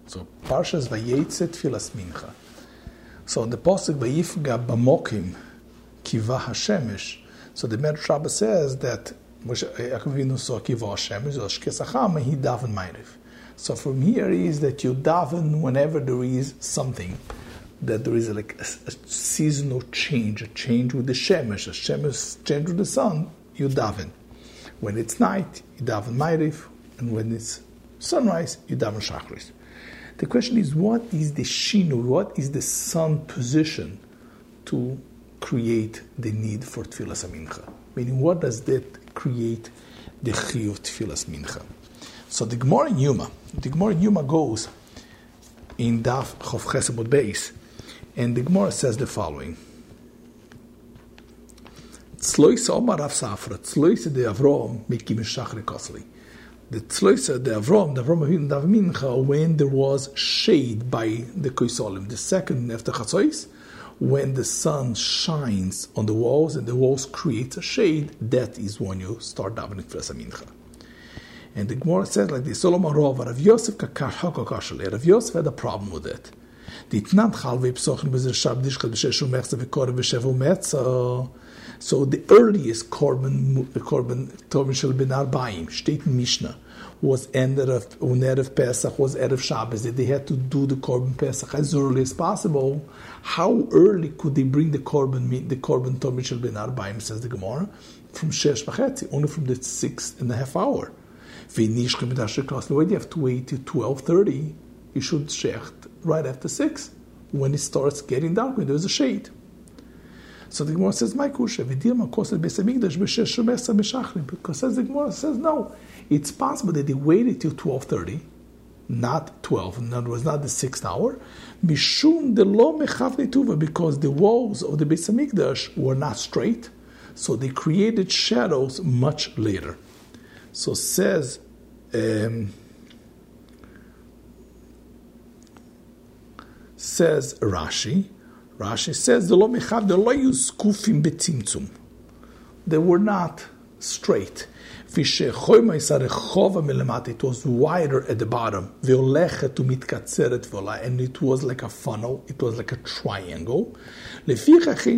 So Parshas Vayetze Tfilas Mincha. So in the pasuk Vayifga Bamokim Kiva Hashemesh. So the Medrash Rabbah says that Yaakov Avinu saw Kiva Hashemesh or Shkesacham, he daven Ma'ariv. So from here is that you daven whenever there is something, that there is like a seasonal change, a change with the Shemesh, a Shemesh change with the sun, you daven. When it's night, you daven Ma'ariv, and when it's sunrise, you daven Shachris. The question is, what is the shinu, what is the sun position to create the need for Tfilas Mincha? Meaning, what does that create the chiyuv of Tfilas Mincha? So the Gemara in Yuma goes in Daf Chof Ches Amud Beis, and the Gemara says the following: Tzloisa Omar Rav Safra, Tzloisa de Avrom Mikim Shachri Kosli. The Tzloisa de Avrom Avinu Dav Mincha, when there was shade by the Koisolim, the second after Chatzos, when the sun shines on the walls and the walls create a shade, that is when you start davening Tfilas Mincha. And the Gemara says like this: Solomon Rov, Rav Yosef Kakashale. Rav Yosef had a problem with it. So the earliest korban Tovim Shel Ben Arbaim, steht in Mishnah, was Erev Pesach, was Erev Shabbos, that they had to do the korban Pesach as early as possible. How early could they bring the korban Tovim Shel Ben Arbaim, says the Gemara? From Shesh V'chetzi, only from the 6.5 hour. Why do you have to wait till 12:30? You should shecht right after 6, when it starts getting dark, when there's a shade. So the Gemara says, because as the Gemara says, no, it's possible that they waited till 12:30, not 12, in other words, not the 6th hour, because the walls of the Beis Hamikdash were not straight, so they created shadows much later. So says Rashi. Rashi says they were not straight. It was wider at the bottom, and it was like a funnel, it was like a triangle. So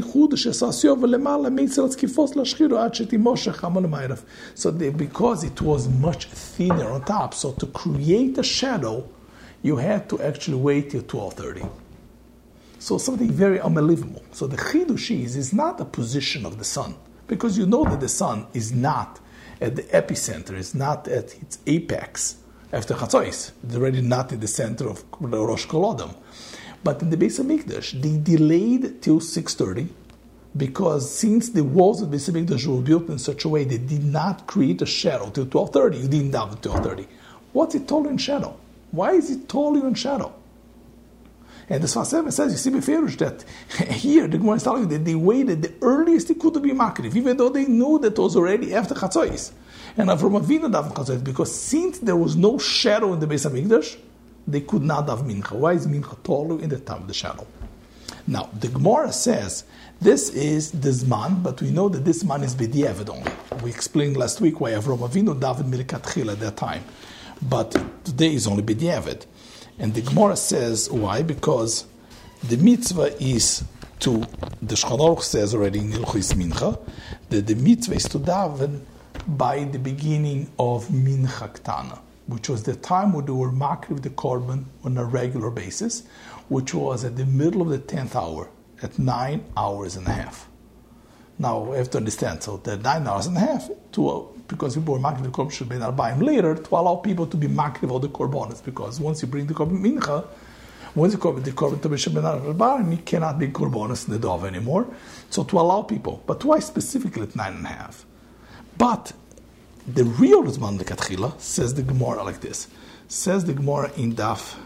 because it was much thinner on top, so to create a shadow, you had to actually wait till 12:30. So something very unbelievable. So the chidush is not the position of the sun, because you know that the sun is not at the epicenter, it's not at its apex after Chatzos. It's already not in the center of the Rosh Kolodam. But in the Beis Hamikdash, they delayed till 6:30, because since the walls of the Beis Hamikdash were built in such a way they did not create a shadow till 12:30, you didn't daven till 12:30. What's it taller in shadow? Why is it taller in shadow? And the Sfas Emes says, you see Beferush, that here the Gemara is telling you that they waited the earliest they could be makriv, even though they knew that it was already after Chatzos. And Avram Avinu daven Chatzos, because since there was no shadow in the Beis Hamikdash, they could not have mincha. Why is mincha taller in the time of the shadow? Now, the Gemara says, this is the Zman, but we know that this Zman is b'diavad only. We explained last week why Avram Avinu daven milikatchila at that time. But today is only b'diavad. And the Gemara says, why? Because the mitzvah is to, the Shulchan Aruch says already in Hilchos Mincha, that the mitzvah is to daven by the beginning of Mincha Ktana, which was the time where they were makriv the korban on a regular basis, which was at the middle of the 10th hour, at 9 hours and a half. Now, we have to understand, so the 9 hours and a half, because people were makriv the korban should be arbaim later, to allow people to be makriv all the korbanos, because once you bring the korban mincha, once you korban the korban to be arbaim, you cannot be korbanos in the dove anymore. So to allow people, but why specifically at 9 and a half? But the real Zman Lekatchila, says the Gemara like this. Says the Gemara in Daf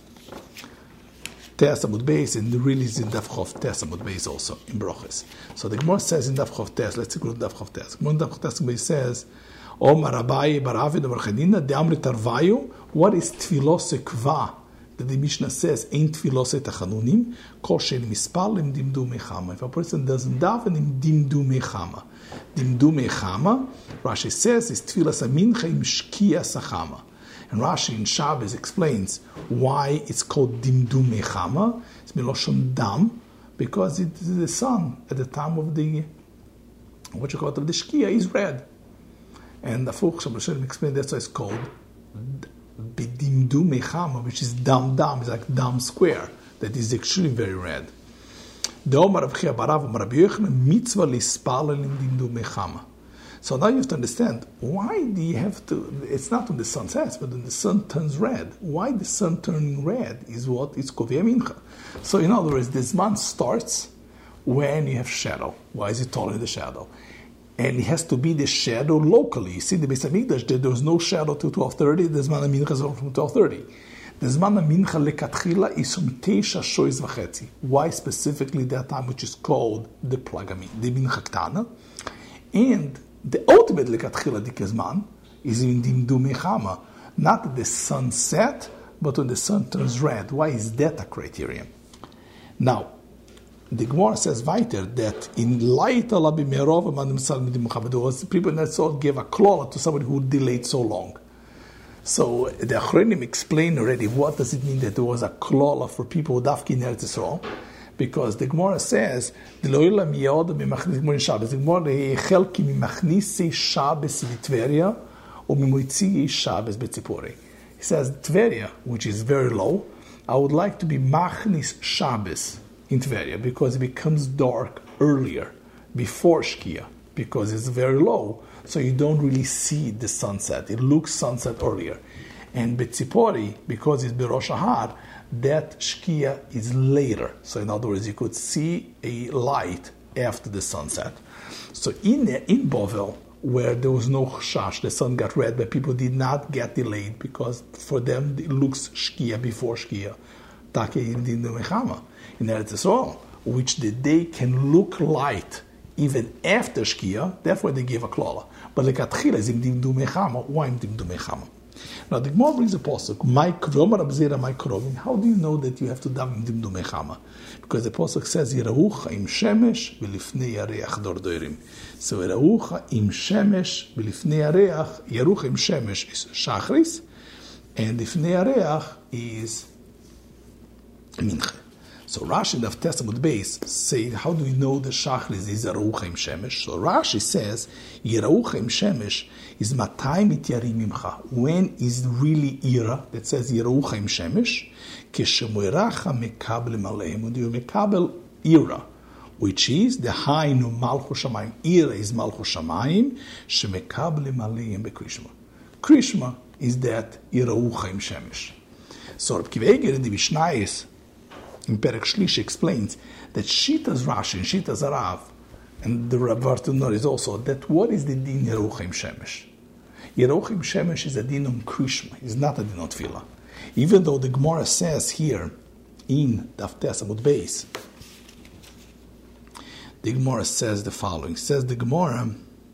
Te'as Amud Beis, and the release in Daf Chof Te'as Amud Beis also, in Broches. So the Gemara says in Daf Chof Te'as, let's go to Daf Chof Te'as. Gemara in Daf Chof Te'as says, Omar Abaye Bar Avid Bar Chedina, De Amri Tarvayu, what is Tfilos Ekva? That the Mishnah says, Ein Tfilos Etachanunim, Kol Shein Mispal Im Dimdu Mechama. If a person doesn't daven, Im Dimdu Mechama. Dimdu Mechama, Rashi says, is Tfilas Amincha Im Shkia Sachama. And Rashi in Shabbos explains why it's called Dimdum Mechama. It's Miloshon Dam, because it is the sun at the time of the, of the Shkia is red. And the Fuch Shabbat explained that's why it's called Bidimdum Mechama, which is Dam Dam, it's like Dam square, that is actually very red. The Omar of Chia Barav Omar Rabbi Yochanan mitzvah lispalel in Dimdum Mechama. So now you have to understand, why do you have to, it's not when the sun sets, but when the sun turns red. Why the sun turning red is what is Kovia Mincha. So in other words, this month starts when you have shadow. Why is it taller in the shadow? And it has to be the shadow locally. You see, the Beis HaMikdash, there was no shadow till 12:30, the Zman HaMincha is from 12:30. The Zman HaMincha lekatchila is from Teisha Shois V'chetzi. Why specifically that time, which is called the Plagami, the Mincha Ktana? And the ultimate lekatchila dikazman is in Dimdum Mechama, not at the sun set, but when the sun turns red. Why is that a criterion? Now, the Gemara says weiter that in light there was people that saw gave a klola to somebody who delayed so long. So the Achronim explained already what does it mean that there was a klola for people who dafki in Eretz Yisrael. Because the Gemara says, the Gemara chelki mimachnisi Shabbos Tveria or mimoitzi Shabbos betzipori. He says Tveria, which is very low, I would like to be machnis Shabbos in Tveria because it becomes dark earlier, before Shkia, because it's very low, so you don't really see the sunset. It looks sunset earlier. And betzipori, because it's Berosh Ahar, that Shkia is later. So in other words, you could see a light after the sunset. So in Bovel, where there was no Chash, the sun got red, but people did not get delayed because for them it looks Shkia before Shkia. Take in Dimdum Mechama, in Eretz Yisrael, which the day can look light even after Shkia, therefore they gave a klala. But the Katchila is in Dimdum Mechama. Why in Dimdum Mechama? Now the Gemara brings a pasuk, my krovim, my krovim. How do you know that you have to daven in Dimdum Mechama? Because the pasuk says, Yiraucha im shemesh v'lifnei yareach dordorim. So Yiraucha im shemesh v'lifnei yareach, Yiraucha im shemesh is shachris, and lifnei yareach is mincha. So Rashi in the Testament base say, how do we know the Shachris is Yiraucha im Shemesh? So Rashi says, Yiraucha im Shemesh is matay mityarim mimcha. When is really Ira, that says Yiraucha im Shemesh, keshemoiracha mekabel aleim. When you mekabel Ira, which is the Hainu Malchus Shamayim. Ira is Malchus Shamayim, shemekabel aleim bekrishma. Krishma is that Yiraucha im Shemesh. So Reb Akiva Eiger in the Mishnayos, in Perek Shlish explains that Shitas Rashi and Shitas Arav, and the Rav Vartunor is also, that what is the din Yiraucha im Shemesh? Yiraucha im Shemesh is a din on Krishma, it's not a din on Tefillah. Even though the Gemara says here, in Daf Tes Amud Beis, the Gemara says the following, says the Gemara,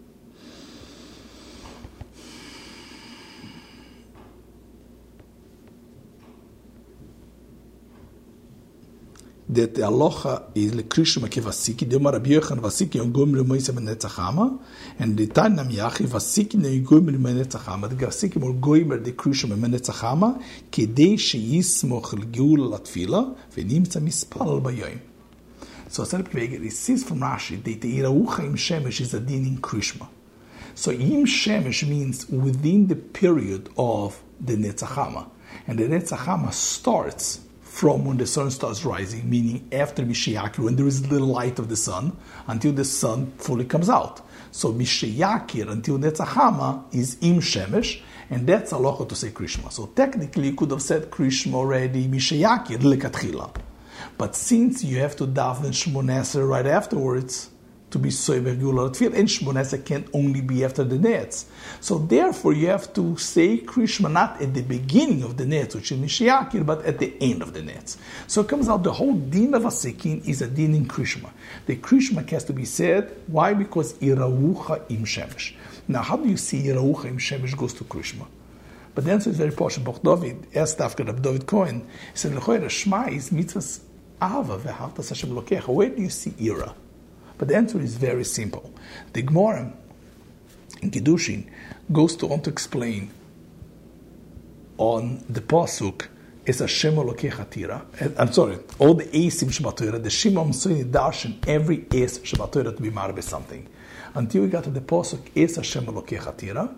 that the aloha is lekrishma kevasiki. The Omar Rabbi Yochanan vasiki on gomri moisa benetzachama, and the Tanam Yachi vasiki ne gomri benetzachama. The vasiki more goimer the krishma benetzachama kedei sheyismoch l'geul latfila v'nimtza mispal bayoim. So it says from Rashi that the Yiraucha im Shemesh is a din in krishma. So im Shemesh means within the period of the netzachama, and the netzachama starts from when the sun starts rising, meaning after Mishayakir, when there is little light of the sun, until the sun fully comes out. So Mishayakir until Netzachama is Im Shemesh, and that's halacha to say Krishma. So technically you could have said Krishma already, Mishayakir lekatchila. But since you have to daven Shmoneh Esrei right afterwards, to be soiver gula tefillah, and Shmoneh Esrei can only be after the netz. So therefore you have to say Krishma not at the beginning of the netz, which is Mishayakir, but at the end of the netz. So it comes out the whole din of Asikin is a din in Krishma. The Krishma has to be said. Why? Because Yiraucha im Shemesh. Now how do you see Yiraucha im Shemesh goes to Krishma? But the answer is very posh. Bach David asked after Rabbi David Cohen, he said, L'choyer Shema is mitzvahs Ahava v'havtas Hashem Lokecha. Where do you see Ira? But the answer is very simple. The Gemara in Kiddushin goes on to explain on the pasuk is Hashem Elokecha Tira. I'm sorry, all the Eisim Shabbat the Shimon Soini darshan every Eis Shabbat to be marbe something. Until we got to the pasuk is Hashem Elokecha Tira,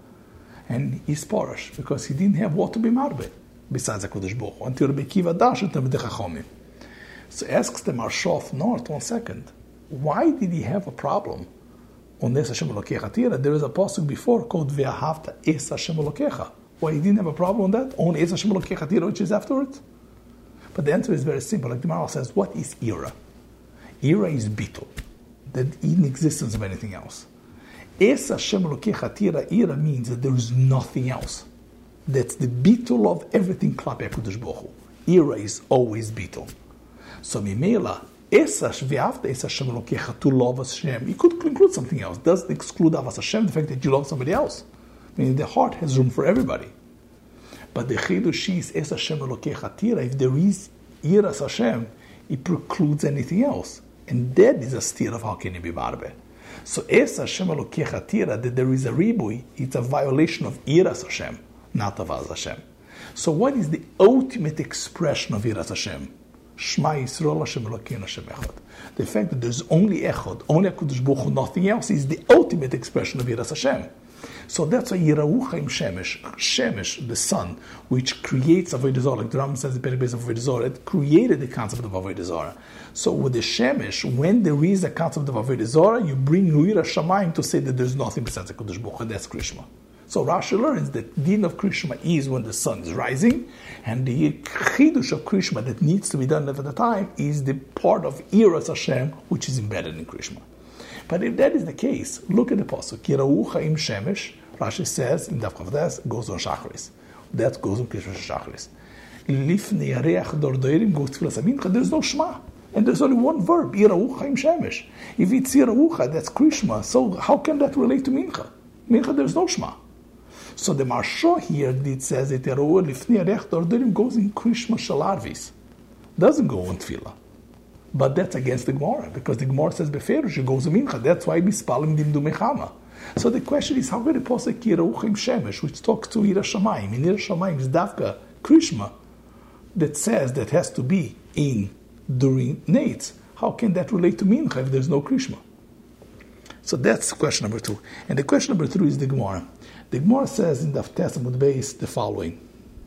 and he's parish because he didn't have what to be marbe besides HaKadosh Baruch Hu. Until Rabbi Akiva darshan Talmidei Chachamim. So asks the Marshof North 1 second, why did he have a problem on Es Hashem Elokecha Tira? There is a pasuk before called Ve'ahavta Es Hashem Elokecha. Why he didn't have a problem on that? Only Es Hashem Elokecha Tira, which is afterwards? But the answer is very simple. Like the Maral says, what is Ira? Ira is Bitul, the inexistence of anything else. Es Hashem Elokecha Tira, Ira means that there is nothing else. That's the Bitul of everything Klape HaKadosh Baruch Hu. Ira is always Bitul. So Mimela, Esash Ve'afta Es Hashem Elokecha, to love Hashem. It could include something else. Doesn't exclude Avas Hashem, the fact that you love somebody else. Meaning the heart has room for everybody. But the Chidush is Es Hashem Elokecha Tira. If there is Yiras Hashem, it precludes anything else. And that is a steer of how can it be barbe. So Es Hashem Elokecha Tira, that there is a ribui, it's a violation of Yiras Hashem, not of Avas Hashem. So what is the ultimate expression of Yiras Hashem? Shema Yisrael Hashem Elokeinu Hashem Echad. The fact that there's only Echad, only HaKadosh Baruch Hu, nothing else, is the ultimate expression of Yiras Hashem. So that's why Yiraucha im Shemesh, Shemesh, the sun, which creates Avodah Zarah, like the Rambam says in the Perek of Avodah Zarah, it created the concept of Avodah Zarah. So with the Shemesh, when there is a concept of Avodah Zarah, you bring Yira Shamayim to say that there's nothing besides HaKadosh Baruch Hu, and that's Krishma. So Rashi learns that din of Krishma is when the sun is rising, and the chidush of Krishma that needs to be done at the time is the part of Yiras Hashem, which is embedded in Krishma. But if that is the case, look at the pasuk. Yiraucha im Shemesh, Rashi says in Daf Chavdas, goes on Shachris. That goes on Krishma Shachris. Lifnei Yareach Dordoirim goes to Tfilas HaMincha. There's no Shema. And there's only one verb, Yiraucha im Shemesh. If it's Yiraucha, that's Krishma. So how can that relate to Mincha? Mincha, there's no Shema. So the Marsha here did says that Yiraucha Lifnei Yareach Dordoirim goes in Krishma Shalarvis. Doesn't go on Tfilah. But that's against the Gemara, because the Gemara says Beferush, it goes to Mincha. That's why Mispalim Dimdu Mechama. So the question is, how can the Posek Yirauchim Shemesh, which talks to Ira Shamayim, in Ira Shamayim is Davka Krishma, that says that has to be in during Nates. How can that relate to Mincha if there's no Krishma? So that's question number 2. And the question number 3 is the Gemara. The Gemara says in the Testament base the following.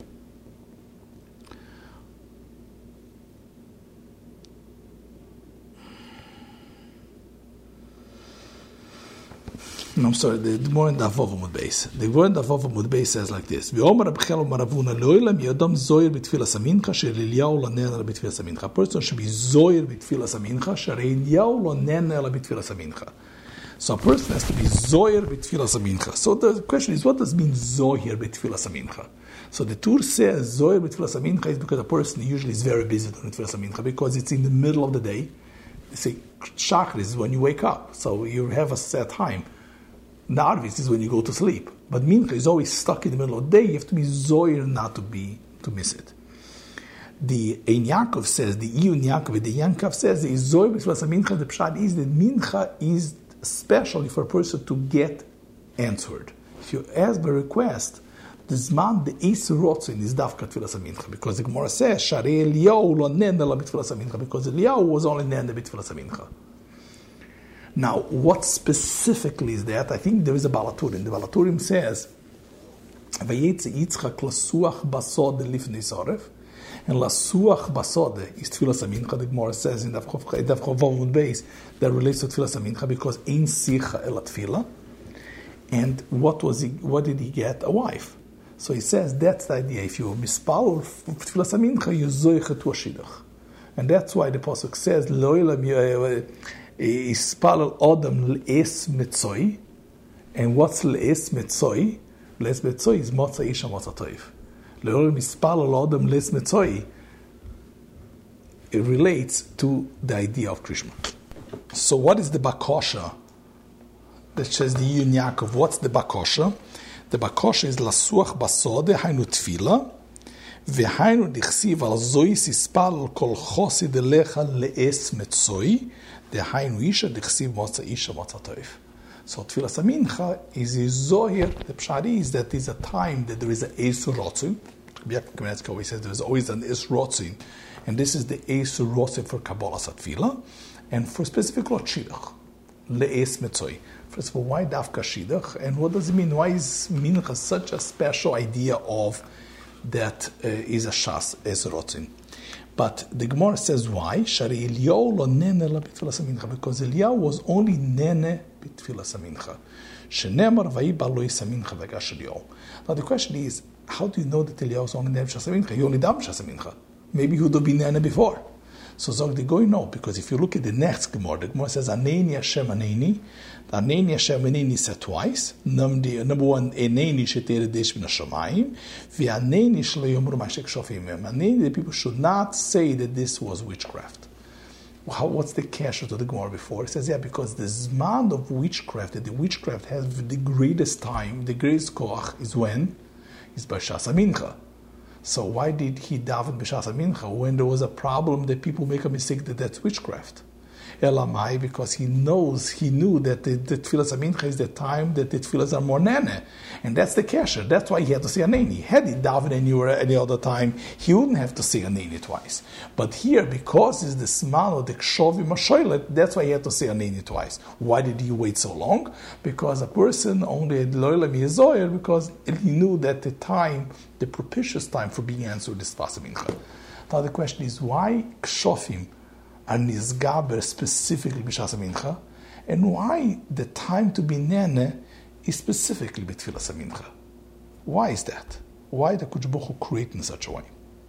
No, I'm sorry, the Gemara in Daf Amud Beis. The Gemara in Daf Amud Beis says like this: V'omer Reb Chel Omer Ravuna lo'olam yodam zoyer b'tfilas hamincha she'Eliyahu lo nena ela b'tfilas hamincha. A person should be zoyer b'tfilas hamincha she'Eliyahu lo nena ela b'tfilas hamincha. So a person has to be zoyer b'tfilas hamincha. So the question is, what does mean zoyer b'tfilas hamincha? So the Tur says zoyer b'tfilas hamincha is because a person usually is very busy during tfilas hamincha because it's in the middle of the day. You say Shachris is when you wake up, so you have a set time. Narvis is when you go to sleep. But Mincha is always stuck in the middle of the day. You have to be zoyer not to miss it. The Ein Yaakov says, the Iyun Yaakov, the Yankov says, the zoyer b'tfilas hamincha, the pshat is that Mincha is especially for a person to get answered. If you ask by request, the Zman, the Eis Rotzin is Davka Tfilas HaMincha, because the Gemara says, Sharei Eliyahu lo nenda la b'tfilas hamincha, because Eliyahu was only nenda b'tfilas hamincha. Now, what specifically is that? I think there is a Balaturim. The Balaturim says, Vayetze Yitzchak lasuach basode lifnei soref, and lasuach basode is Tfilas HaMincha. The Gemara says in Daf Chavavud Beis that relates to Tfilas HaMincha because ein sicha el tefila. And what did he get? A wife. So he says that's the idea. If you mispal Tfilas HaMincha, you zoicha to a shidduch. And that's why the Pasuk says, Lo ilam Ispal Adam le'es mitzoi. And what's le'es mitzoi? Le'es mitzoi is Motza Isha Motza Toiv. Le'olam Ispal Adam le'es mitzoi. It relates to the idea of Krishma. So what is the Bakosha that says the Iyun Yaakov? What's the Bakosha? The Bakosha is Lasuach Basode Hainu Tfila V'hainu Dichsiv Al Zois Ispal Kol Chosi Delecha le'es mitzoi. The Hainu Isha Dichsiv Motza Isha Motza Toiv. So Tfilas HaMincha is a zohir. The pshari is that is a time that there is a Eis Rotzu, Yaakov Kamenetsky always says there's always an Is Rotzin, and this is the Is Rotzin for Kabbalah Satfila, and for specific Lot Shidduch, Le'es Metzoi. First of all, why Dafka Shidduch, and what does it mean? Why is Mincha such a special idea of that is a Shas, Is Rotzin? But the Gemara says why? Shari Eliyahu lo nene la b'tfilas hamincha, because Eliyahu was only nene b'tfilas hamincha. Shenemar vayiba lo yis hamincha v'gash Eliyahu. Now the question is, how do you know that Eliyahu was only nene b'shas hamincha? He only dam b'shas hamincha. Maybe he would have been nene before. So Zog the Goy, no, because if you look at the next Gemara, the Gemara says Aneni Hashem Aneni. The Aneni Hashem Aneni said twice. Number one, Aneni shetere desh min hashamayim. V'Aneni shelo yomru ma'ashek shofim yom. Aneni, the people should not say that this was witchcraft. What's the kasha to the Gemara before? It says, yeah, because the zman of witchcraft, that the witchcraft has the greatest time, the greatest koach, is when? Is by Shas HaMincha. So why did he daven b'shas mincha when there was a problem that people make a mistake that that's witchcraft? Elamai, because he knew that the tefillas mincha is the time that the tefillas are more nene, and that's the kasher. That's why he had to say aneni. Had he daven any other time, he wouldn't have to say aneni twice. But here, because it's the sman of the kshovim mashoilet, that's why he had to say aneni twice. Why did he wait so long? Because a person only had loylam yezoyer, because he knew that the propitious time for being answered is tefillas mincha. Now the question is, why kshovim are nizgaber specifically b'shas mincha, and why the time to be nene is specifically b'tfilas mincha? Why is that? Why the Kodesh Baruch Hu create in such a way?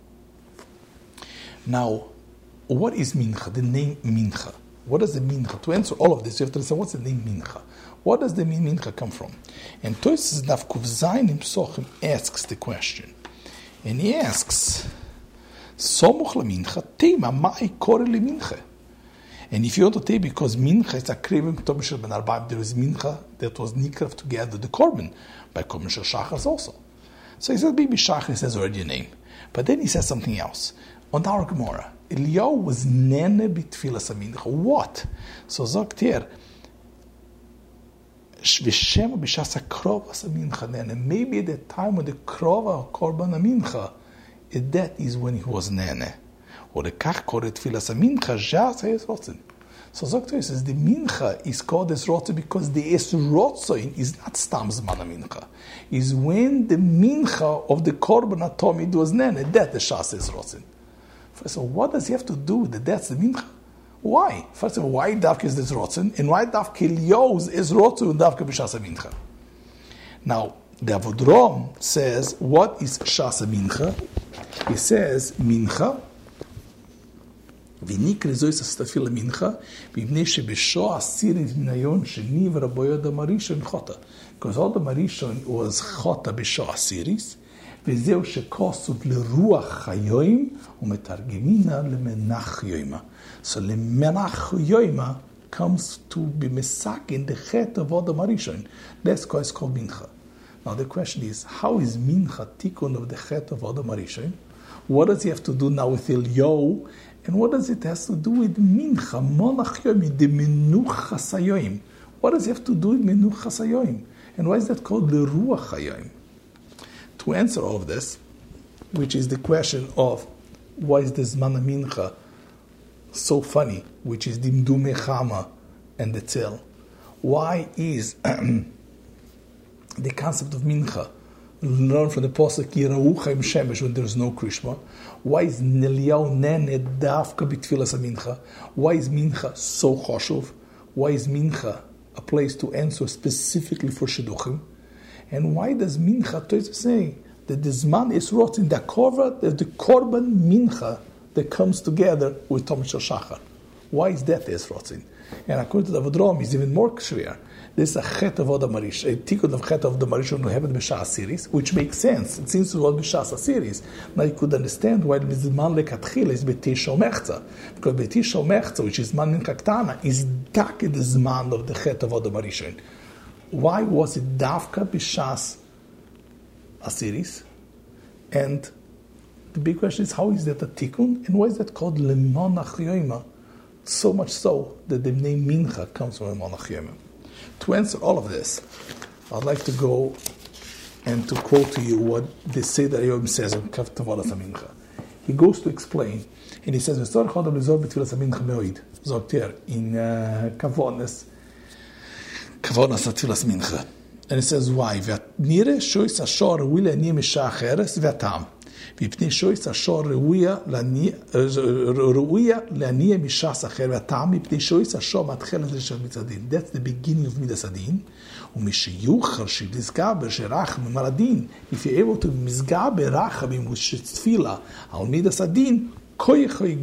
Now, what is mincha? The name mincha. What does the mincha? To answer all of this, you have to understand what's the name mincha. What does the name mincha come from? And Tosfos Daf Kuf Zayin in Psochim asks the question, and he asks, Somuch lemincha, tema ma'i kore lemincha. And if you want to take, because mincha is a krivim k'tom shel ben arba'im, there is mincha that was nikrav together the korban by korban shel shachar also. So he says, maybe shachar says already a name. But then he says something else. On our Gemara, Eliyahu was nene b'tfilas mincha. What? So sagt here, v'shem b'shas ha'krovas mincha nene. Maybe at the time of the krova korban mincha, that is when he was nene. Or the kach koret tfilas mincha jas es rotzen. So Zokter says the mincha is called as rotzen because the es rotzen is not stam zman mincha. Is when the mincha of the korban atomid was nene. That the shas es rotzen. First of all, what does he have to do with that? That's the mincha. Why? First of all, why davka is this rotzen, and why davka Eliyahu is rotzen and davka b'shas mincha? Now the Avodrom says, what is shas mincha? He says, mincha, v'nikre zois astafila mincha, v'ibnei shebesho asirit minayon sheni v'raboyo da marishon chota. Because all the marishon was chota besho asiris, v'zeu shekosut leruach hayoim, umetargemina lemenach yoima. So lemenach yoima comes to be mesak in the chet of all the marishon. That's why it's called mincha. Now the question is, how is mincha tikkun of the chet of Adam Harishon? What does he have to do now with Eliyahu? And what does it have to do with mincha, monach yoim, the menuchas hayoim? What does he have to do with menuchas hayoim? And why is that called the ruach hayoim? To answer all of this, which is the question of why is the zman mincha so funny, which is dimdume chama and the tzil? Why is the concept of mincha learned from the pasuk Yirau Chaim Shemesh when there is no Krishma? Why is Eliyahu nene dafka b'tfilas mincha? Why is mincha so chashuv? Why is mincha a place to answer specifically for shidduchim? And why does mincha to say that the zman is wrought in the korban mincha that comes together with Tom Shel Shachar? Why is that is wrought in? And according to the Avodrom, it's even more clear. There's a chet of Adam Marish, a tikkun of chet of the Marish who have it b'shas series, which makes sense. It seems to be b'shas series. Now you could understand why the zman lekatchila is b'tisha mechza, because b'tisha mechza, which is man mincha ktana, is dake the zman of the chet of Adam Marish. Why was it davka b'shas series? And the big question is, how is that a tikkun, and why is that called lemonach yoima? So much so that the name mincha comes from lemonach yoima. To answer all of this, I'd like to go and to quote to you what the Seder Yom says in Kavtavolas Amincha. He goes to explain, and he says, in Kavonas Atfilas Mincha. And he says, why? Nire shois ashor rewiya lani misha acheres v'atam. V'ipnei shois ashor rewiya lani misha acher v'atam. V'ipnei shois ashor matchelet l'shel mitzadin. That's the beginning of Midas Adin. Umishiyuchar shilizgaber sherachim maradin. If you're able to mizgaber rachamim with tefillah al Midas Adin, this is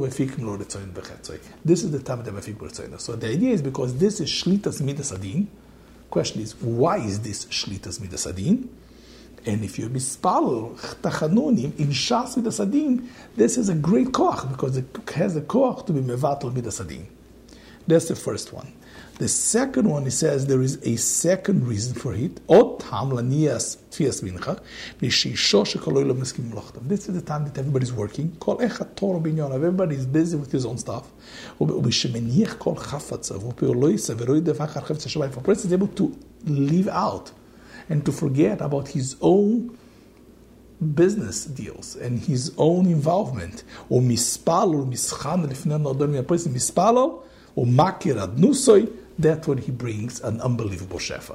the time that mefik b'rtzoyna. So the idea is because this is shlitas Midas Adin. Question is, why is this shlitas Midas Adin? And if you mispal tachanunim in shas Midas Adin, this is a great koach because it has a koach to be mevatel Midas Adin. That's the first one. The second one, he says, there is a second reason for it. This is the time that everybody's working. Everybody's busy with his own stuff. For a person is able to leave out and to forget about his own business deals and his own involvement. That's when he brings an unbelievable shefa.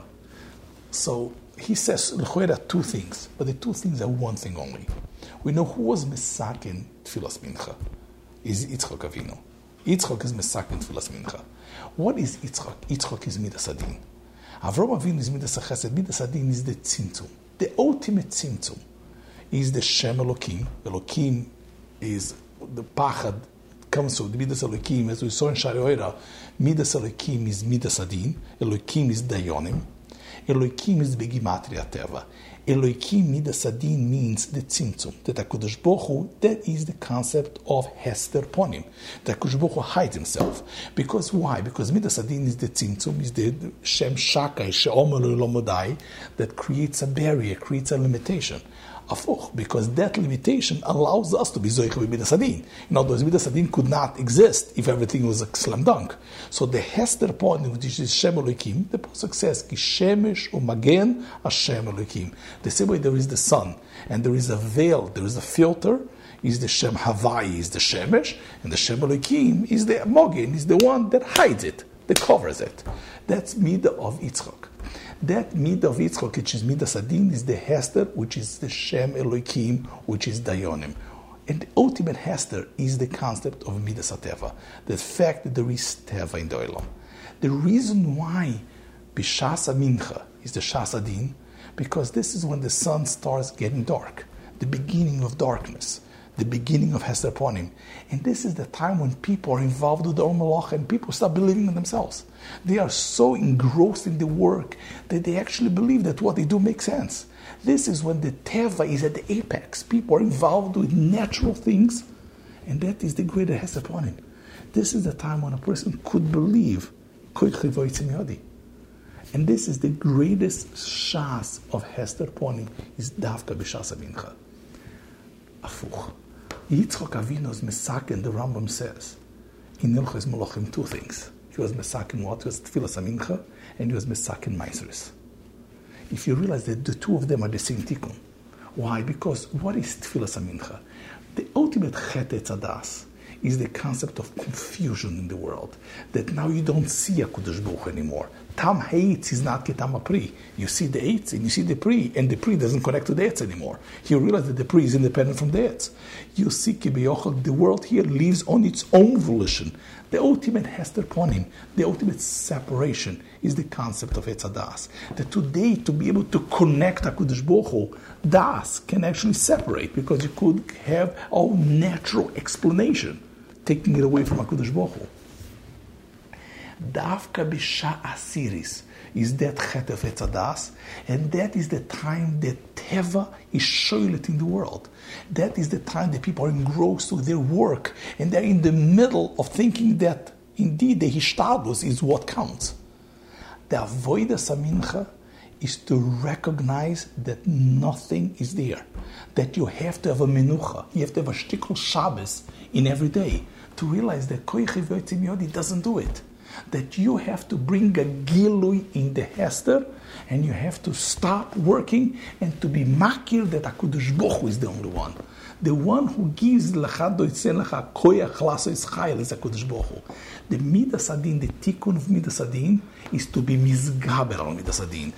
So he says there are two things, but the two things are one thing only. We know who was mesaken tfilas mincha is Yitzchak Avinu. Yitzchak is mesaken tfilas mincha. What is Yitzchak? Yitzchak is Midas Adin. Avraham Avinu is Midas Chesed. Midas Adin is the tzimtzum. The ultimate tzimtzum is the Shem Elokim. Elokim is the pachad. Comes to the Midas Elokim, as we saw in Shari Oira. Midas Elokim is Midas Adin. Elokim is Dayonim. Elokim is Begimatria Teva. Elokim Midas Adin means the Tzimtzum. That HaKadosh Baruch Hu, that is the concept of Hester Ponim. That HaKadosh Baruch Hu hides himself. Because why? Because Midas Adin is the Tzimtzum, is the Shem Shakai, She'omer Lomodai, that creates a barrier, creates a limitation. Afuch, because that limitation allows us to be zoich with Midas Adin. In other words, Midas Adin could not exist if everything was a slam dunk. So the Hester point, which is Shem Elokim, the pasuk says, Ki shemesh umagen Hashem Elokim. The same way there is the sun, and there is a veil, there is a filter, is the Shem Havai, is the Shemesh, and the Shem Elokim is the Mogen, is the one that hides it, that covers it. That's Midah of Yitzchak. That Midah of Yitzchak, which is Midas Adin, is the Hester, which is the Shem Elokim, which is Dayonim. And the ultimate Hester is the concept of Midas HaTeva, the fact that there is Teva in the Olam. The reason why Bishas Mincha is the Shas Adin, because this is when the sun starts getting dark, the beginning of darkness, the beginning of Hester Ponim. And this is the time when people are involved with the Or Malach and people start believing in themselves. They are so engrossed in the work that they actually believe that what they do makes sense. This is when the Teva is at the apex. People are involved with natural things, and that is the greater Hester Ponim. This is the time when a person could believe, and this is the greatest Shas of Hester Ponim, is Davka B'Shas Mincha. Afuch. Yitzchak Avinu is mesaken, the Rambam says, in Hilchos Malachim, two things. He was mesaken what? He was Tfilas Amincha, and he was mesaken Maasros. If you realize that the two of them are the same tikkun. Why? Because what is Tfilas Amincha? The ultimate Chet Etzadas is the concept of confusion in the world. That now you don't see HaKadosh Baruch Hu anymore. Tam Ha'etz is not Ketam HaPri. You see the Eitz and you see the Pri, and the Pri doesn't connect to the Eitz anymore. You realize that the Pri is independent from the Eitz. You see Kibiyochel, the world here lives on its own volition. The ultimate Hester Ponim, the ultimate separation, is the concept of Eitz HaDas. That today, to be able to connect HaKadosh Baruch Hu, Das can actually separate, because you could have a natural explanation, taking it away from HaKadosh Baruch Hu. Davka Bisha Asiris is that Chet of Eitz HaDas, and that is the time that Teva is shoylet in the world. That is the time that people are engrossed with their work, and they're in the middle of thinking that indeed the Hishtadlus is what counts. The Avodas HaMincha is to recognize that nothing is there. That you have to have a menucha, you have to have a shtikl Shabbos in every day, to realize that Koichi V'Yotzim Yodi doesn't do it. that you have to bring a gilui in the Hester, and you have to stop working and to be makir that HaKadosh Baruch Hu is the only one. The one who gives lecha doitzen lecha koyach lasos chayil is HaKadosh Baruch Hu. The Midas Adin, the tikkun of Midas Adin, is to be mizgaber on Midas Adin.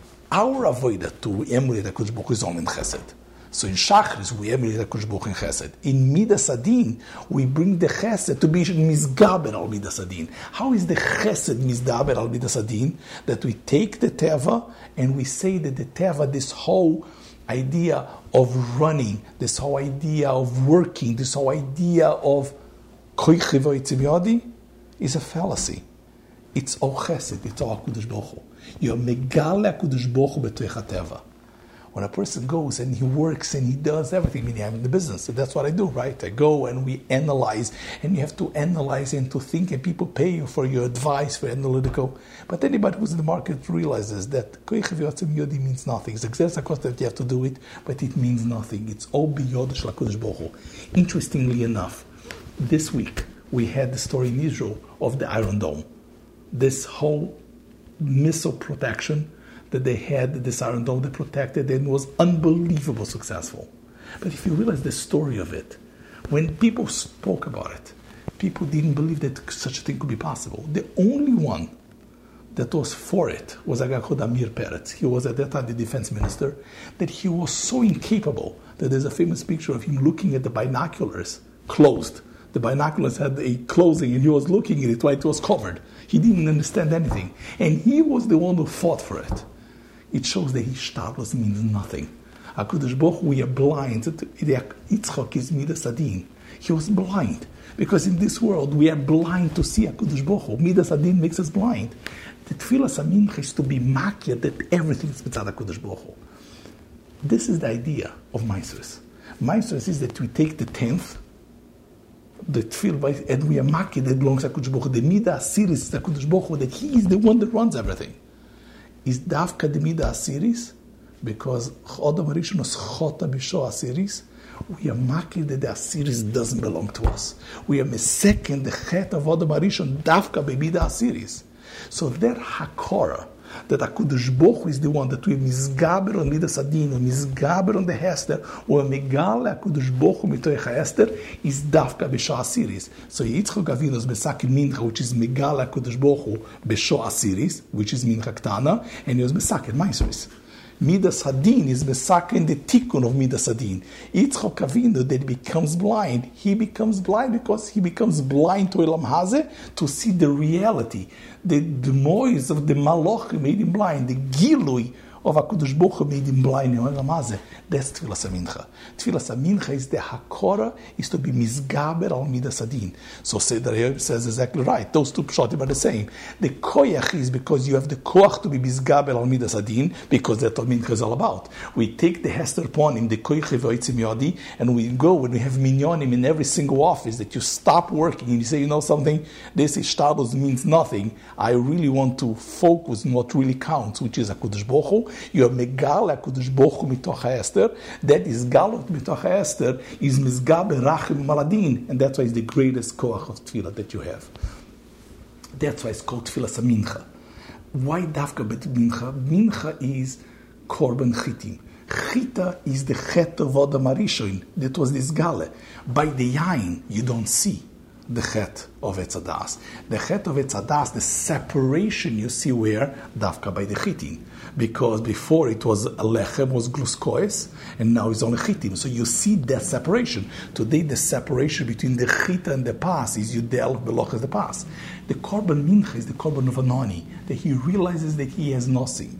Our avodah to emulate HaKadosh Baruch Hu is only in Chesed. So in Shachris, we emulate HaKadosh Baruch Hu in Chesed. In Midas Adin, we bring the Chesed to be mizgaber al Midas Adin. How is the Chesed mizgaber al Midas Adin? That we take the Teva and we say that the Teva, this whole idea of running, this whole idea of working, this whole idea of koichi v'oitzim yadi is a fallacy. It's all Chesed, it's all HaKadosh Baruch Hu. You're megale HaKadosh Baruch Hu b'toich HaTeva. When a person goes and he works and he does everything, meaning I'm in the business, so that's what I do, right? I go and we analyze, and you have to analyze and to think, and people pay you for your advice, for analytical. But anybody who's in the market realizes that koichi v'oitzim yadi means nothing. It's a cost that you have to do it, but it means nothing. It's all biyod shel HaKadosh Baruch Hu. Interestingly enough, this week we had the story in Israel of the Iron Dome. This whole missile protection that they had, this Iron Dome, they protected, and was unbelievable successful. But if you realize the story of it, when people spoke about it, people didn't believe that such a thing could be possible. The only one that was for it was a guy called Amir Peretz. He was at that time the defense minister, that he was so incapable that there's a famous picture of him looking at the binoculars closed. The binoculars had a closing and he was looking at it while it was covered. He didn't understand anything. And he was the one who fought for it. It shows that Ishtablos means nothing. HaKadosh Baruch Hu, we are blind. Yitzchak is Midas Adin. He was blind. Because in this world, we are blind to see HaKadosh Baruch Hu. Midas Adin makes us blind. The Tfilas HaMincha is to be makir that everything is mitzad HaKadosh Baruch Hu. This is the idea of Maasros. Maasros is that we take the 10th, the tefillah, and we are makir that belongs to HaKadosh Baruch Hu. The Midah Asiris is HaKadosh Baruch Hu, that He is the one that runs everything. Is Davka the Midah Asiris? Because Chodam Harishon was Chota B'Sho Asiris. We are makir that the Asiris doesn't belong to us. We are mistaken the Chet of Chodam Harishon Davka B'Midah Asiris. So that Hakora, that HaKadosh Baruch Hu is the one that we misgaber on Midas Adin, or misgaber on the Hester, or megale HaKadosh Baruch Hu mitoich HaHester, is Davka B'Sho Asiris. So Yitzchak Avinu is Mesakin Mincha, which is megale HaKadosh Baruch Hu B'Sho Asiris, which is Mincha Ktana, and he was Mesakin Maasros. Midas Hadin is Mesakin the tikkun of Midas Hadin. Yitzchak Avinu that becomes blind. He becomes blind because he becomes blind to Elam Hazeh, to see the reality. The noise of the Maloch made him blind. The Gilui of HaKadosh Baruch Hu made him blind in Elam Hazeh. That's Tfilas HaMincha. Tfilas HaMincha is the Hakora, is to be Mizgaber al Midas Hadin. So Seder Yob says exactly right. Those two pshatim are the same. The Koyach is because you have the Koach to be Mizgaber al Midas Hadin, because that's what Mincha is all about. We take the Hester upon him, the Koyach v'oitzim yadi, and we go and we have minyanim in every single office that you stop working and you say, you know something, this Ishtablos means nothing. I really want to focus on what really counts, which is HaKadosh Baruch Hu. You are megal HaKadosh Baruch Hu mitoch HaEster. That is galot mitoch HaEster, is mizgaber rachim maladin, and that's why it's the greatest koach of tefillah that you have. That's why it's called Tfilas HaMincha. Why Davka bet Mincha? Mincha is korban chitim. Chita is the chet of Adam Harishon. That was this gale. By the yain, you don't see the chet of Etzadas. The chet of Etzadas, the separation you see where? Davka by the chitin. Because before it was lechem, was gluskois, and now it's only chitim. So you see that separation. Today the separation between the chita and the pas is yudel beloch as the pas. The korban mincha is the korban of anani, that he realizes that he has nothing.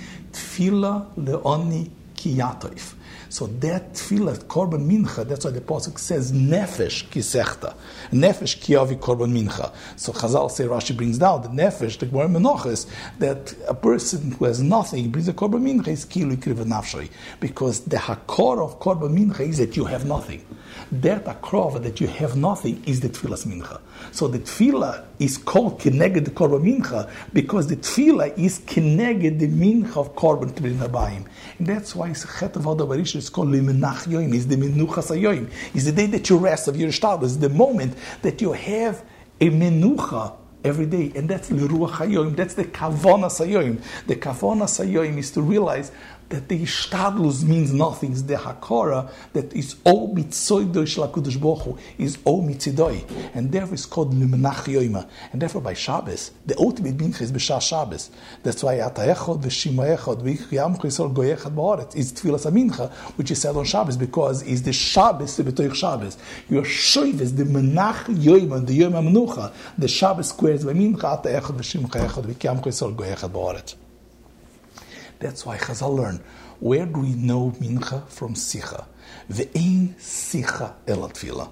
Tfila leoni kiyatoif. So that tefillah, korban mincha, that's why the pasuk says nefesh kisechta, nefesh kiyavi korban mincha. So Chazal say, Rashi brings down the nefesh, the Gemara Menachos, that a person who has nothing brings a korban mincha is kilu ikriva nafshay, because the hakor of korban mincha is that you have nothing. That akrova that you have nothing is the tefillas mincha. So the tefillah is called keneged the korban mincha because the tefillah is keneged the mincha of korban tefillin habayim, and that's why it's chet of Adam Harishon is called limenach yoim. Is the menuchas hayoim. Is the day that you rest of your shtabos. Is the moment that you have a menucha every day. And that's L'Ruach HaYoim, that's the Kavonas HaYoim. The Kavonas HaYoim is to realize that the Ishtadlus means nothing. It's the Hakora that is all mitzoidoi shel HaKadosh Baruch Hu, is all mitzidoi. And therefore it's called L'Menach Yoima. And therefore by Shabbos, the ultimate mincha is B'Shah Shabbos. That's why Ata Echad v'Shima Echad v'Yam Chisol Goy Echad Ba'aretz is Tfilas HaMincha, which is said on Shabbos, because it's the Shabbos b'toich Shabbos. Your Shoives, the Menach Yoima, the Yom HaMenucha, the Shabbos squares v'Mincha, Ata Echad v'Shima Echad v'Yam Chisol Goy Echad Ba'aretz. That's why Chazal learn, where do we know Mincha from Sicha? Ve'ein Sicha el Tefillah.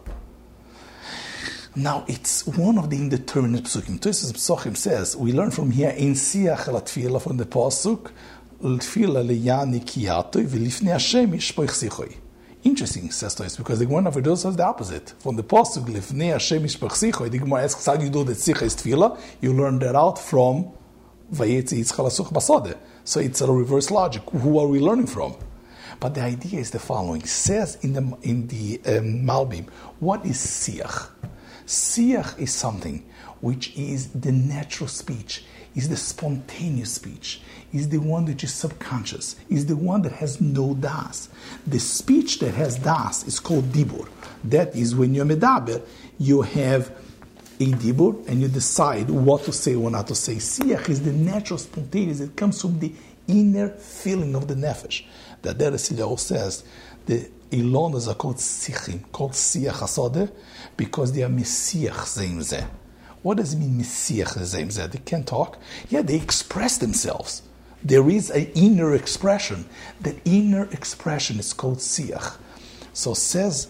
Now, it's one of the indeterminate psukim. Tosfos Psachim says, we learn from here, Ein Siach el Tefillah, from the pasuk, Tefillah leyani kiyatoi v'lifnei Hashem yishpoich sichoi. Interesting, says Tosfos, because the Gemara for those says the opposite. From the pasuk, Lifnei Hashem yishpoich sichoi, the Gemara asks, how do you know that Sicha is Tefillah? You learn that out from Vayetzi Yitzchak Lasuch Basodeh. So it's a reverse logic. Who are we learning from? But the idea is the following. It says in the Malbim, what is Siach? Siach is something which is the natural speech, is the spontaneous speech, is the one which is subconscious, is the one that has no das. The speech that has das is called dibur. That is when you're medaber, you have a dibur, and you decide what to say or not to say. Siach is the natural, spontaneous. It comes from the inner feeling of the nefesh. The Derech Eliyahu says the ilonas are called sichim, called siach hasodeh, because they are mesiach zeimzeh. What does it mean mesiach zeimzeh? They can't talk. Yeah, they express themselves. There is an inner expression. That inner expression is called siach. So says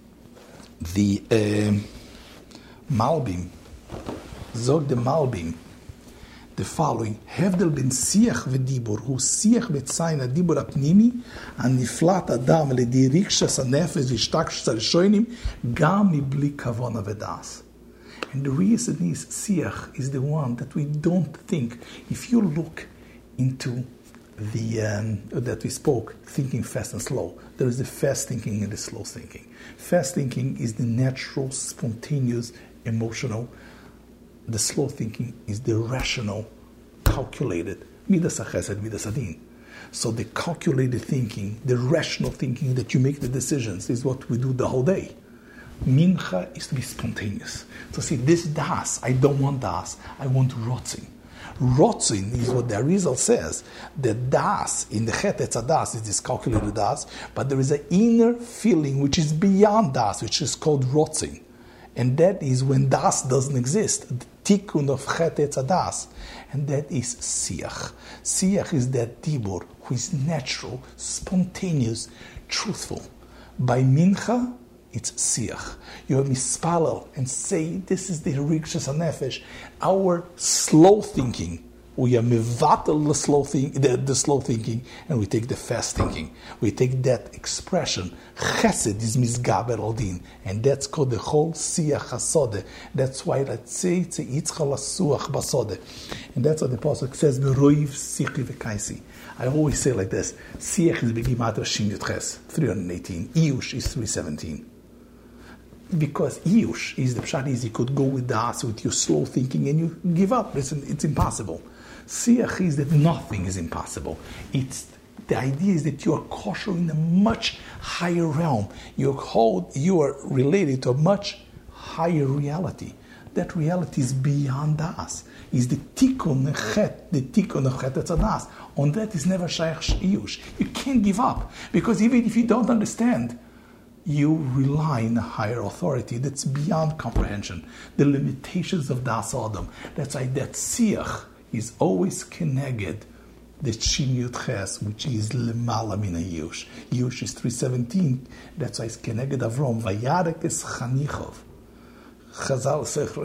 the Malbim, Zog the Malbim, the following: Hevdel ben siach v'dibur, hu siach b'tzayin adibur apnimi, aniflat adam ledi rikshas hanefesh v'shtakshas harishonim, gam mibli kavona v'das. And the reason is siach is the one that we don't think. If you look into the that we spoke, thinking fast and slow, there is the fast thinking and the slow thinking. Fast thinking is the natural, spontaneous, emotional. The slow thinking is the rational, calculated. Midas HaChesed, Midas HaDin. So the calculated thinking, the rational thinking that you make the decisions is what we do the whole day. Mincha is to be spontaneous. So see, this das, I don't want das, I want rotzin. Rotzin is what the Arizal says. The das, in the Chet Etz HaDas, is this calculated das, but there is an inner feeling which is beyond das, which is called rotzin. And that is when das doesn't exist, the tikkun of Chet Etz HaDas. And that is siach. Siach is that dibur, who is natural, spontaneous, truthful. By mincha, it's siach. You mispalel and say, this is the rikshas hanefesh. Our slow thinking, we are mevatel the slow thinking, and we take the fast thinking. We take that expression. Chesed is misgaber al din, and that's called the whole siach hasodeh. That's why let's say it's yitzchal asuach basodeh, and that's what the pasuk says. Beroiv sichi v'kaisi. I always say like this: siach is begimatria shin yud ches 318. Iyush is 317. Because Iyush is the pshat is you could go with das, with your slow thinking, and you give up. It's impossible. Siach is that nothing is impossible. It's the idea is that you are kosher in a much higher realm. You are related to a much higher reality. That reality is beyond us. Is the tikkun chet, the tikkun of chet etzadas. On that is never shaykh Iyush. You can't give up, because even if you don't understand, you rely on a higher authority that's beyond comprehension. The limitations of Das Adam. That's why that siach is always keneged the Shin Yud Ches, which is lemala min Iyush. Iyush is 317. That's why it's keneged Avrom. Vayarek es chanichov. Chazal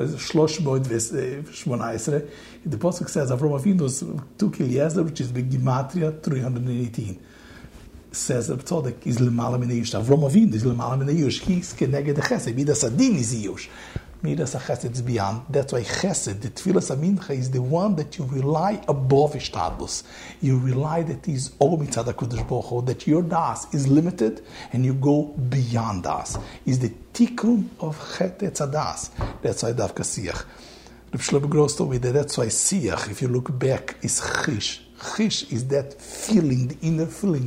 318. The pasuk says Avrom Avinu took Eliezer, which is Begimatria 318. Says that Tzodek is lemala min Iyush. Avrom Avinu is lemala min Iyush. He's keneged the Chesed. Midas HaDin is Iyush. Midas HaChesed is beyond. That's why Chesed, the Tfilas HaMincha, is the one that you rely above Ishtadlus. You rely that is all mitzad HaKadosh Baruch Hu, that your das is limited and you go beyond das. Is the tikkun of Chet Etz HaDas. That's why Davka Siach. Reb Shlomo Gross told me that's why Siach, if you look back, is Chish. Chish is that feeling, the inner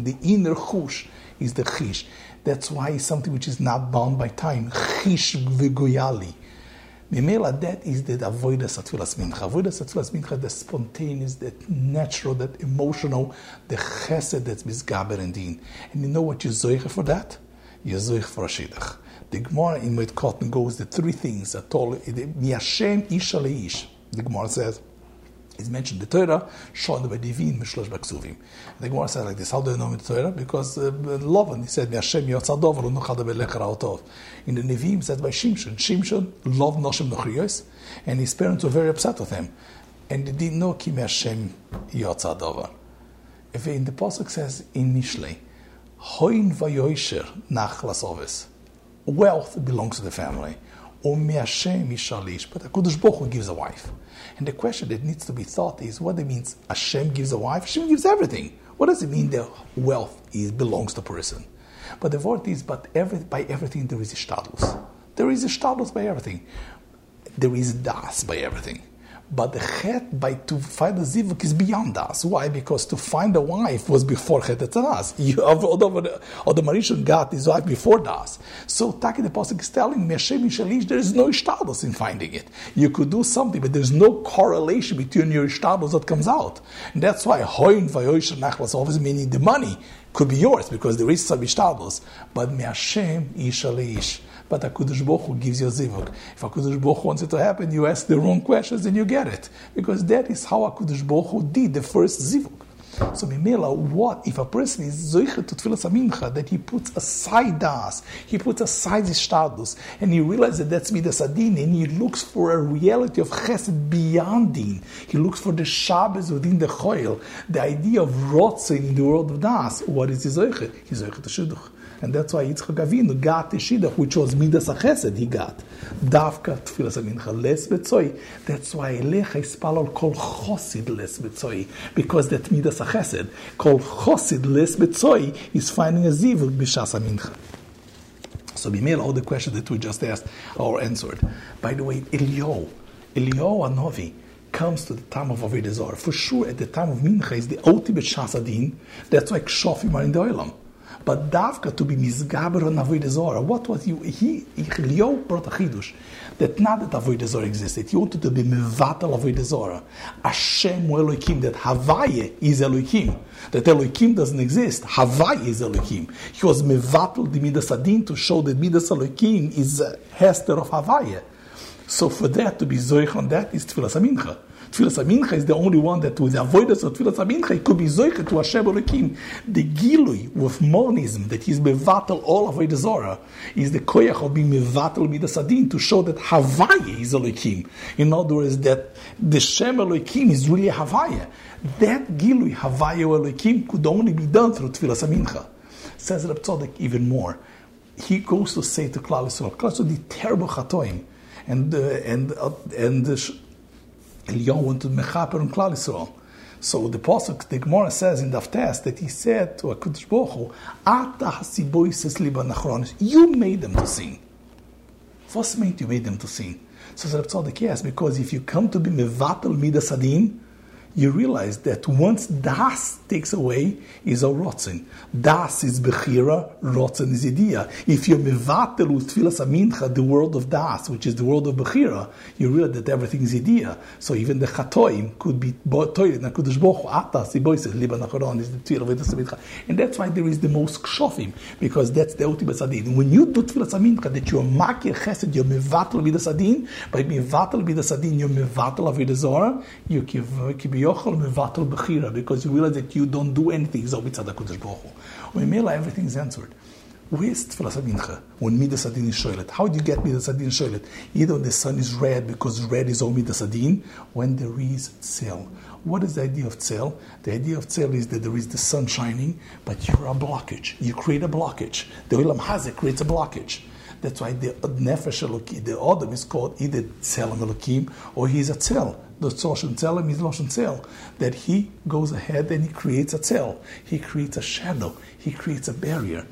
Chush is the Chish. That's why it's something which is not bound by time. Chish v'goyali. Mimela, that is the avodas atfilas mincha. Avodas atfilas mincha, the spontaneous, that natural, that emotional, the chesed that's misgaber and din. And you know what you zoiche for that? You zoiche for a shidduch. The Gemara in Moed Katan goes the three things that told Mi'ashem isha leish. The Gemara says, it's mentioned the Torah, Shon v'divin mishlosh b'ksuvim. The Gemara says like this, how do you know in the Torah? Because Lavan, he said, Mi'ashem yotzadov v'nuchad v'lecher ha'otov. In the Nevi'im, said by Shimshon. Shimshon loved Noshem Nochrios, and his parents were very upset with him. And they didn't know ki Mi'ashem yotzadov. If in the Pasuk says in Mishlei, Hoin v'yoisher nachlas oves. Wealth belongs to the family. But HaKadosh Baruch Hu gives a wife. And the question that needs to be thought is, what it means Hashem gives a wife? Hashem gives everything. What does it mean that wealth belongs to a person? But the word is, by everything there is a shtadlus. There is a shtadlus by everything. There is das by everything. But the chet to find a zivuk is beyond das. Why? Because to find a wife was before chet das. Or the Marishon got his wife before das. So Taki the Pasuk is telling me, Hashem Yishalish, there is no ishtadlus in finding it. You could do something, but there's no correlation between your ishtadlus that comes out. And that's why Hoin Vayosh Nachlas, obviously meaning the money could be yours because there is some ishtadlus. But Hashem Yishalish. But HaKadosh Baruch Hu gives you a zivug. If HaKadosh Baruch Hu wants it to happen, you ask the wrong questions and you get it. Because that is how HaKadosh Baruch Hu did the first zivug. So Mimela, what if a person is zoiche to tfilas mincha, that he puts aside das, he puts aside his shtadlus, and he realizes that that's midas adin, and he looks for a reality of chesed beyond din. He looks for the Shabbos within the choil, the idea of rotzin in the world of das. What is his zoiche? He's zoiche to shidduch. And that's why Yitzchak Avinu got the shidduch, which was midas chesed. He got davka tfilas mincha les betzoi. That's why elecha ispalol kol chosid les betzoi, because that midas chesed kol chosid les betzoi is finding a zivug b'shas mincha. So b'meil all the questions that we just asked are answered. By the way, Eliyahu Hanavi comes to the time of Avodah Zarah. For sure, at the time of mincha is the ultimate shas adin. That's why kshofim are in the olam. But Davka to be misgaber on Avodah Zarah, what was Eliyahu brought a chidush that not that Avodah Zarah existed. He wanted to be mevatel Avodah Zarah. Hashem Elokim, that Havaya is Elokim, that Elokim doesn't exist. Havaya is Elokim. He was mevatel the midas adin to show that midas Elokim is hester of Havaya. So for that to be zoich on that is tfilas mincha. Tfilas mincha is the only one that with the avoidance of tfilas mincha it could be zoich to Hashem Elokim. The gilui with monism that he's mevatel all avodah Zarah is the koyach of being mevatel midas adin to show that Havaya is Elokim. In other words, that the Shem Elokim is really Havaya. That gilui Havaya Elokim could only be done through tfilas mincha. Says Reb Tzadok even more. He goes to say to Klal Yisrael, Klal Yisrael did terrible chatoim. And Eliyahu went to Mechaper and Klal Yisrael. So the Pasuk, the Gemara says in Daftes that he said to HaKadosh Baruch Hu, Ata hasiboises liba nachronis. You made them to sin. What's meant you made them to sin? So Reb Tzadok, yes, because if you come to be mevatel midas adin, you realize that once das takes away, is a rotzen. Das is bechira, rotzen is idea. If you're mevatel with tfilas mincha, the world of das, which is the world of bechira, you realize that everything is idea. So even the chatoim could be toilet. HaKadosh Baruch Hu atas iboises liba nacharon is the tfilas mincha, and that's why there is the most kshofim, because that's the ultimate sadin. When you do tfilas mincha, that you're makir chesed, you're mevatel midas adin. By mevatel midas adin, you're mevatel avodah Zarah. You kibi because you realize that you don't do anything. When everything is answered. Where's tfilas mincha? When midas adin is shoylet. How do you get midas adin shoylet? Either when the sun is red, because red is all midas adin, when there is tzel. What is the idea of tzel? The idea of tzel is that there is the sun shining, but you're a blockage. You create a blockage. The Olam Hazeh creates a blockage. That's why the nefesh elokim, the Adam is called either tzelem elokim or he's a tzel. The Tzoshen Tzelem is Loshen Tzel, that he goes ahead and he creates a tzel. He creates a shadow. He creates a barrier.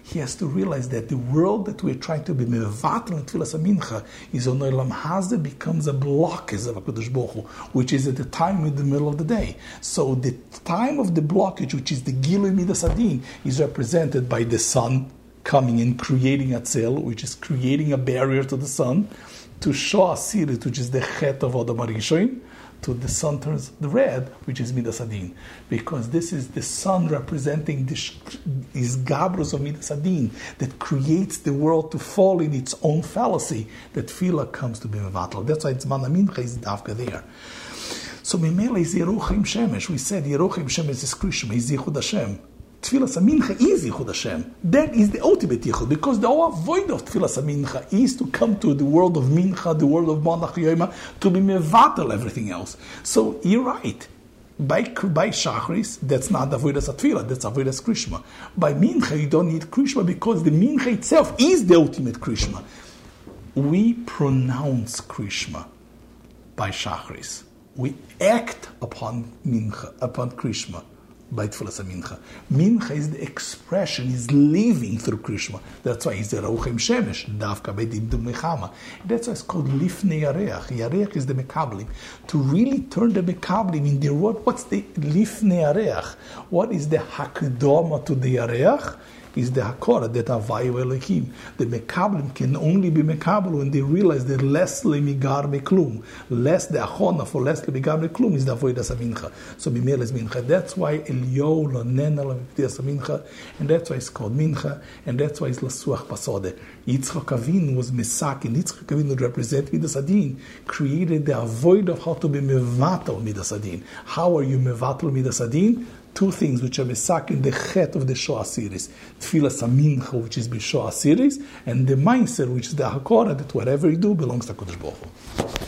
he has to realize that the world that we're trying to be mevatel in Tfilas HaMincha is on Olam Hazeh becomes a blockage of HaKadosh Baruch Hu, which is at the time in the middle of the day. So the time of the blockage, which is the Gilui Midas Hadin, is represented by the sun coming and creating a tzel, which is creating a barrier to the sun, to Shoah Asiris, which is the Chet of Adam HaRishon, to the sun turns the red, which is Midas Hadin. Because this is the sun representing this Gabrus of Midas Hadin that creates the world to fall in its own fallacy, that Tefillah comes to be Mevatel. That's why Zman HaMincha is Davka there. So Mimela is Yeruchim Shemesh. We said Yeruchim Shemesh is Krishma, is Yichud Hashem. Tfilas HaMincha is Yichud Hashem. That is the ultimate Yichud, because the whole void of Tfilas HaMincha is to come to the world of Mincha, the world of Malach Yoima, to be mevatel everything else. So you're right. By Shachris, that's not Avodas Atfilah, that's Avodas Krishma. By Mincha, you don't need Krishma, because the Mincha itself is the ultimate Krishma. We pronounce Krishma by Shachris. We act upon Mincha, upon Krishma by Tfilas HaMincha. Mincha is the expression, is living through Krishma. That's why it's the Yeruchim Shemesh, Davka by Dimdum Nechama. That's why it's called Lifnei Yareach. Yareach is the Mekablim. To really turn the Mekablim in the world, what's the Lifnei Yareach? What is the Hakdoma to the Yareach? Is the Hakora, that Avayu Elohim. The Mekablim can only be Mekabel when they realize that less lemigar meklum, less the Achona for less lemigar meklum is the Avodas HaMincha. So Mimel is Mincha. That's why Elyo Lonena Avodas HaMincha, and that's why it's called Mincha, and that's why it's Lasuach Pasode. Yitzchak Avinu was Mesak, and Yitzchak Avinu would represent Midas Hadin, created the avoid of how to be Mevatel Midas Hadin. How are you Mevatel Midas Hadin? Two things which are mesak in the chet of the Shoah Asiris. Tfilas HaMincha, which is B'Shoah Asiris, and the mindset, which is the Hakora, that whatever you do belongs to HaKadosh Baruch Hu.